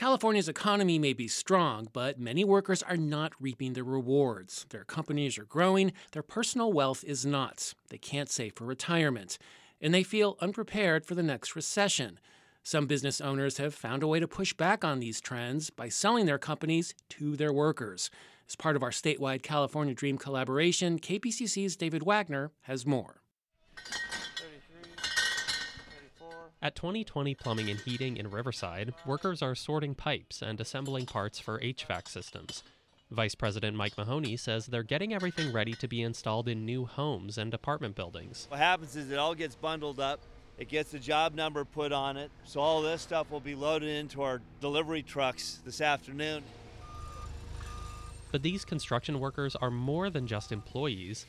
California's economy may be strong, but many workers are not reaping the rewards. Their companies are growing, their personal wealth is not. They can't save for retirement, and they feel unprepared for the next recession. Some business owners have found a way to push back on these trends by selling their companies to their workers. As part of our statewide California Dream collaboration, KPCC's David Wagner has more. 33, 34. At 2020 Plumbing and Heating in Riverside, workers are sorting pipes and assembling parts for HVAC systems. Vice President Mike Mahoney says they're getting everything ready to be installed in new homes and apartment buildings. What happens is it all gets bundled up. It gets the job number put on it. So all this stuff will be loaded into our delivery trucks this afternoon. But these construction workers are more than just employees.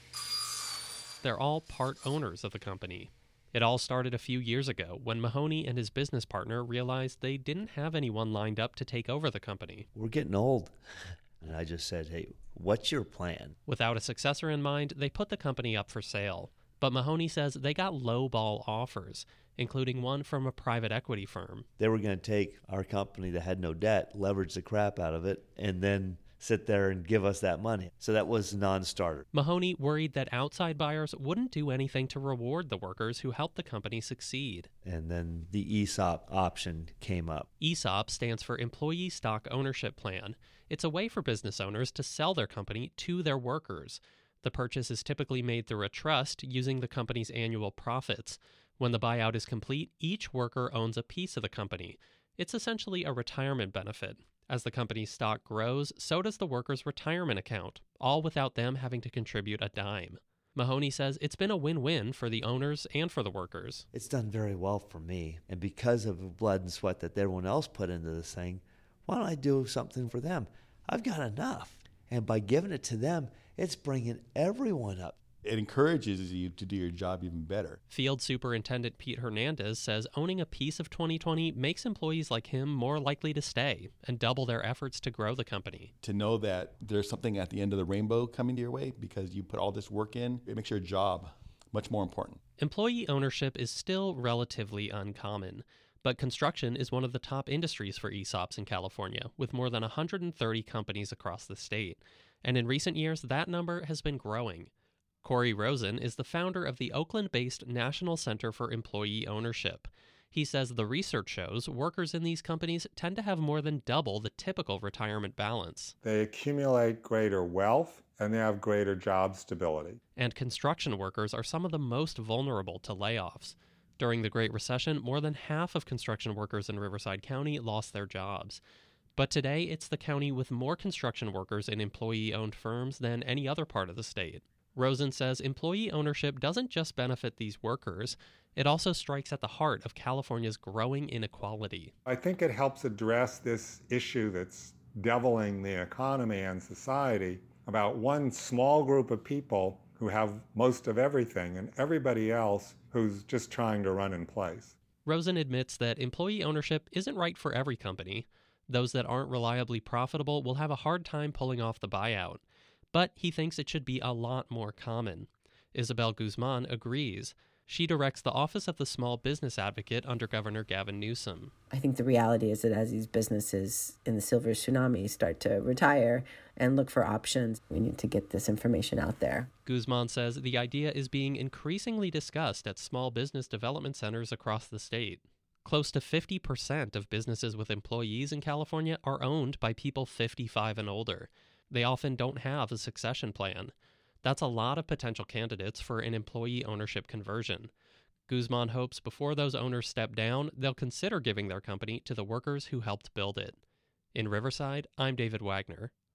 They're all part owners of the company. It all started a few years ago when Mahoney and his business partner realized they didn't have anyone lined up to take over the company. We're getting old. And I just said, hey, what's your plan? Without a successor in mind, they put the company up for sale. But Mahoney says they got low-ball offers, including one from a private equity firm. They were going to take our company that had no debt, leverage the crap out of it, and then sit there and give us that money. So that was a non-starter. Mahoney worried that outside buyers wouldn't do anything to reward the workers who helped the company succeed. And then the ESOP option came up. ESOP stands for Employee Stock Ownership Plan. It's a way for business owners to sell their company to their workers. The purchase is typically made through a trust using the company's annual profits. When the buyout is complete, each worker owns a piece of the company. It's essentially a retirement benefit. As the company's stock grows, so does the workers' retirement account, all without them having to contribute a dime. Mahoney says it's been a win-win for the owners and for the workers. It's done very well for me. And because of the blood and sweat that everyone else put into this thing, why don't I do something for them? I've got enough. And by giving it to them, it's bringing everyone up. It encourages you to do your job even better. Field Superintendent Pete Hernandez says owning a piece of 2020 makes employees like him more likely to stay and double their efforts to grow the company. To know that there's something at the end of the rainbow coming to your way because you put all this work in, it makes your job much more important. Employee ownership is still relatively uncommon, but construction is one of the top industries for ESOPs in California, with more than 130 companies across the state. And in recent years, that number has been growing. Corey Rosen is the founder of the Oakland-based National Center for Employee Ownership. He says the research shows workers in these companies tend to have more than double the typical retirement balance. They accumulate greater wealth and they have greater job stability. And construction workers are some of the most vulnerable to layoffs. During the Great Recession, more than half of construction workers in Riverside County lost their jobs. But today, it's the county with more construction workers in employee-owned firms than any other part of the state. Rosen says employee ownership doesn't just benefit these workers, it also strikes at the heart of California's growing inequality. I think it helps address this issue that's deviling the economy and society about one small group of people who have most of everything and everybody else who's just trying to run in place. Rosen admits that employee ownership isn't right for every company. Those that aren't reliably profitable will have a hard time pulling off the buyout. But he thinks it should be a lot more common. Isabel Guzman agrees. She directs the Office of the Small Business Advocate under Governor Gavin Newsom. I think the reality is that as these businesses in the silver tsunami start to retire and look for options, we need to get this information out there. Guzman says the idea is being increasingly discussed at small business development centers across the state. Close to 50% of businesses with employees in California are owned by people 55 and older. They often don't have a succession plan. That's a lot of potential candidates for an employee ownership conversion. Guzman hopes before those owners step down, they'll consider giving their company to the workers who helped build it. In Riverside, I'm David Wagner.